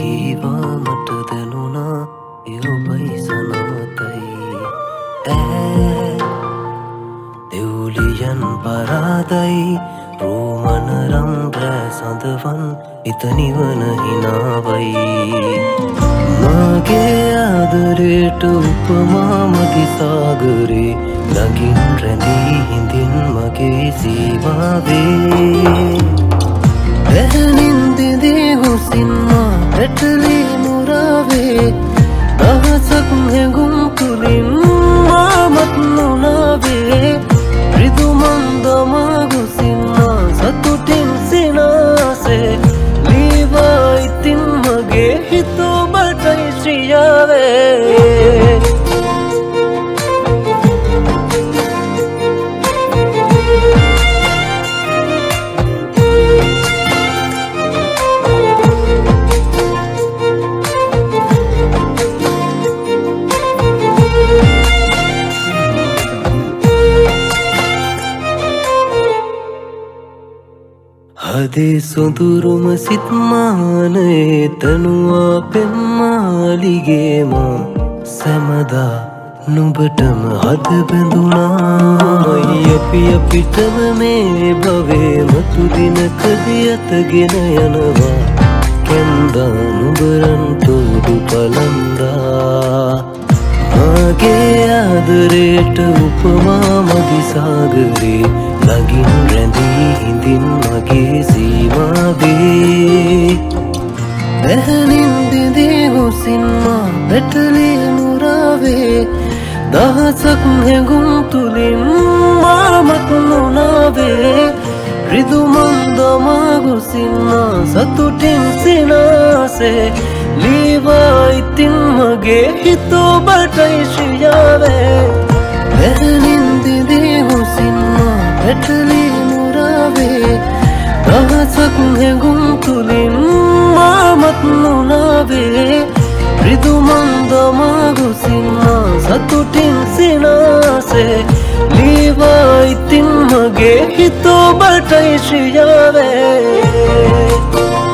ඒවා මට දැනුණා ඒ ඔබයි සනාතයි දෙව්ලියන් පරාදයි රෝමනරම් රෑ සඳවන් හිත නිවන හිනාවයි මගේ ආදරයට උපමා මගේ සාගරේ ළඟින් රැඳී හිඳින් මගේ සීමාවේ දැනින් දිදී හුසින් මා පැටලී මුරාවේ දහසක් හැඟුම් තුලින් මාමත් නුනාවේ රිදු මන්දමා හුසින් මා සතුටින් සිනාසේ ලීවා ඉතින් මගේ හිත ඔබටයි ශ්‍රියාවේ හදේ සොඳුරුම සිත්මානයේ තනුවා පෙම්මාලිගේ මා සැමදා නුඹටම හද බැඳුනා අපි අපිටම මේ භවේ මතු දිනකදී අතගෙන යනවා කැන්දා නුඹරන් තෝඩු පලන්දා මගේ ආදරයට උපමා මගේ සාගරේ ළඟින් රැඳී හිඳින් මගේ සීමාවේ දැනින් දිදී හුසින් මා පැටලී මුරාවේ දහසක් හැඟුම් තුලින් මාමත් නුනාවේ රිදු මන්දමා හුසින් මා සතුටින් සිනාසේ ලීවා ඉතින් මගේ හිත ඔබටයි ශ්‍රියාවේ දැනින් දිදී හුසින් මා පැටලී මුරාවේ දහසක් හැඟුම් තුලින් මාමත් නුනාවේ රිදු මන්දමා හුසින් මා සතුටින් සිනාසේ ලීවා ඉතින් මගේ හිත ඔබටයි ශ්‍රියාවේ